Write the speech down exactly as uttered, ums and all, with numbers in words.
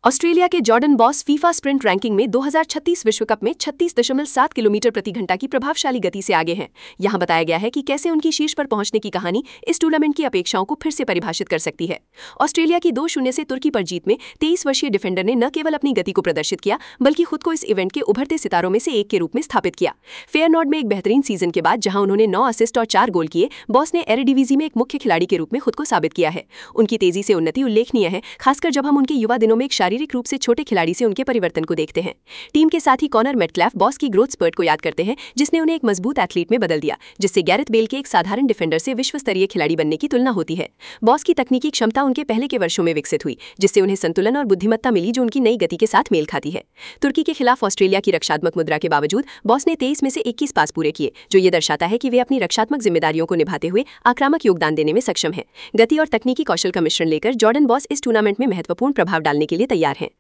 Australia के Jordan Bos FIFA sprint ranking में दो हज़ार छत्तीस विश्व कप में छत्तीस दशमलव सात किलोमीटर प्रति घंटा की प्रभावशाली गति से आगे हैं। यहां बताया गया है कि कैसे उनकी शीर्ष पर पहुंचने की कहानी इस टूर्नामेंट की अपेक्षाओं को फिर से परिभाषित कर सकती है। ऑस्ट्रेलिया की दो शून्य से तुर्की पर जीत में तेईस वर्षीय डिफेंडर ने न केवल अपनी गति को प्रदर्शित किया बल्कि खुद को इस इवेंट के उभरते सितारों में से एक के रूप में स्थापित किया। फेयरनॉर्ड में एक बेहतरीन सीजन के बाद जहां उन्होंने नौ असिस्ट और चार गोल किए, बॉस ने एरेडिवीजी में एक मुख्य खिलाड़ी के रूप में खुद को साबित किया है। उनकी तेजी से उन्नति उल्लेखनीय है, खासकर जब हम उनके युवा दिनों में एक शारीरिक रूप से छोटे खिलाड़ी से उनके परिवर्तन को देखते हैं। टीम के साथ ही कॉनर मैटक्लैफ बॉस की ग्रोथ स्पर्ट को याद करते हैं, जिसने उन्हें एक मजबूत एथलीट में बदल दिया, जिससे गैरेथ बेल के एक साधारण डिफेंडर से विश्व स्तरीय खिलाड़ी बनने की तुलना होती है। बॉस की तकनीकी क्षमता उनके पहले के वर्षों में विकसित हुई, जिससे उन्हें संतुलन और बुद्धिमत्ता मिली जो उनकी नई गति के साथ मेल खाती है। तुर्की के खिलाफ ऑस्ट्रेलिया की रक्षात्मक मुद्रा के बावजूद बॉस ने तेईस में से इक्कीस पास पूरे किए, जो ये दर्शाता है कि वे अपनी रक्षात्मक जिम्मेदारियों को निभाते हुए आक्रामक योगदान देने में सक्षम हैं। गति और तकनीकी कौशल का मिश्रण लेकर जॉर्डन बॉस इस टूर्नामेंट में महत्वपूर्ण प्रभाव डालने के लिए तैयार हैं।